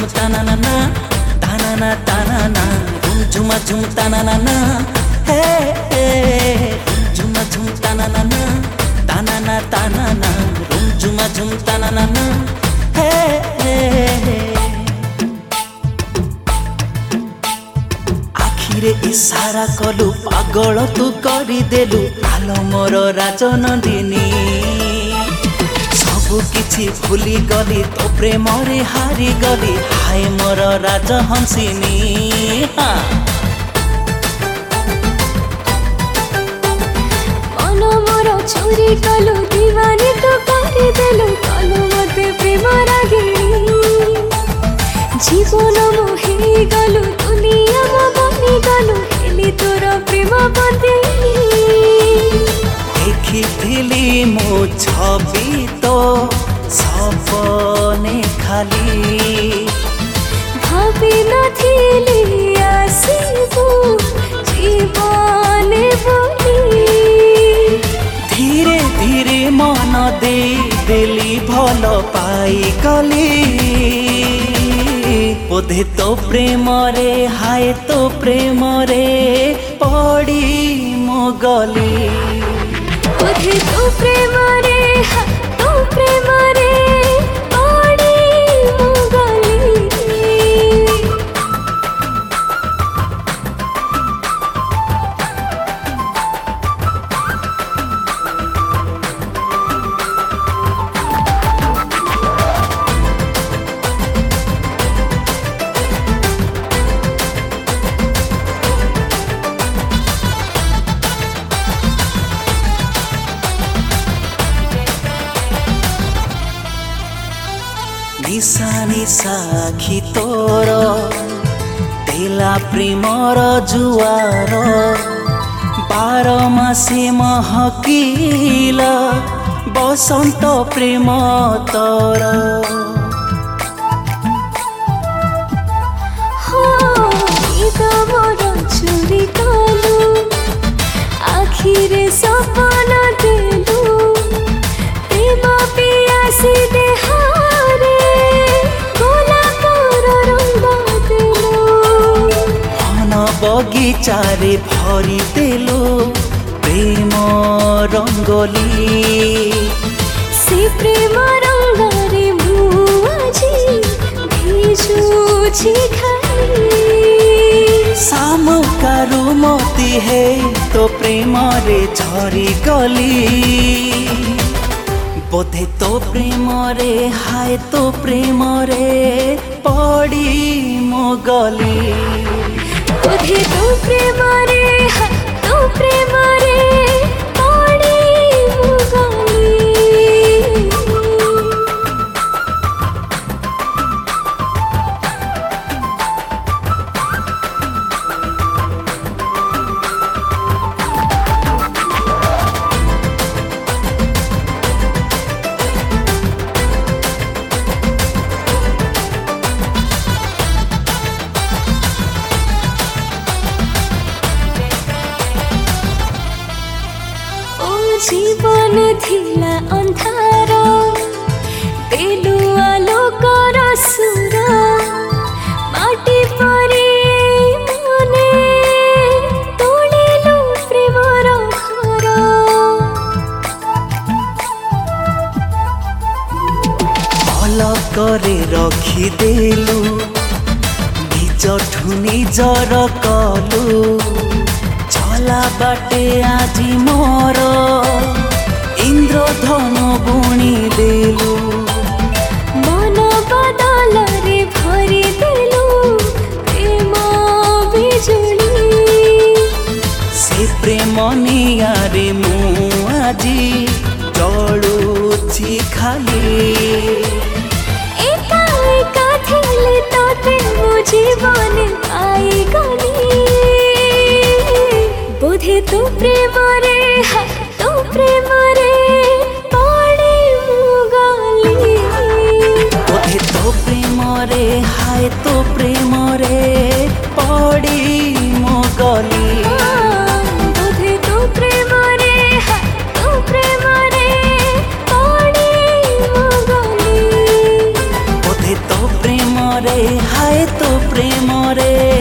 ताना ना ना ताना ना ताना ना झुमा झुम ताना ना ना हे झुमा झुम ताना ना ना ताना ना ताना ना झुमा झुम ताना ना ना हे आखिरे इशारा कलु पागल तू करदेलु आलो मोर राजनंदिनी सबु किछि भूली गली तो प्रेम रे हारी गली हाय मोर राजहंसिनी मन मोर चोरी कलु दीवानी तो करदेलु कलु मते प्रेम रागिणी जीवन मोहे गलु दुनिया मो बनी गलु हेली तोर प्रेम बंदिनी देखिथिली मो छवि तो सपने खाली भावी नथिली आसीबु जीवन बोली धीरे धीरे मन दे देली भल पाई गली बोधे तो प्रेम रे हाय तो प्रेम रे पड़ी मो गली बोधे तो प्रेम रे तो प्रेम रे पड़ी मो गली निशा निशा आखि तोर तेला प्रेमर जुआर 12 मासे महकिला बसंत प्रेम तोर चोरी कलु आखिरे सपना देलु प्रेम पियासी देहारे गोलापर रंग देलु मन बगीचारे भरी देलु प्रेम रंगोली से प्रेम रंगरे मु आजी भिजुछि खाली सामुकारु मोती है तो प्रेम रे झरी गली बोधे तो प्रेम रे हाय तो प्रेम रे पड़ी मो गली बोधे तो प्रेम रे तो प्रेम रे पड़ी मो गली जीवन थिला अंधार देलु आलोकर सुर माटी परी मने तोड़िलु प्रेमर घर अलगरे रखी देलु निजठु निजर कलु चला बाटे आजी मोर इंद्रधन बुणी देलु मन बदल रे भरी देलु प्रेम बिजुली से प्रेम नियारे मु आजी जलुछि खाली एका एका थिले तोते मो जीवन पाई गली बोधे तो प्रेम रे तो प्रेम रे पड़ी मो गली बोधे तो प्रेम रे हाय तो प्रेम रे पड़ी मो गली बोधे तो प्रेम रे तो प्रेम रे पड़ी मो गली बोधे तो प्रेम रे रे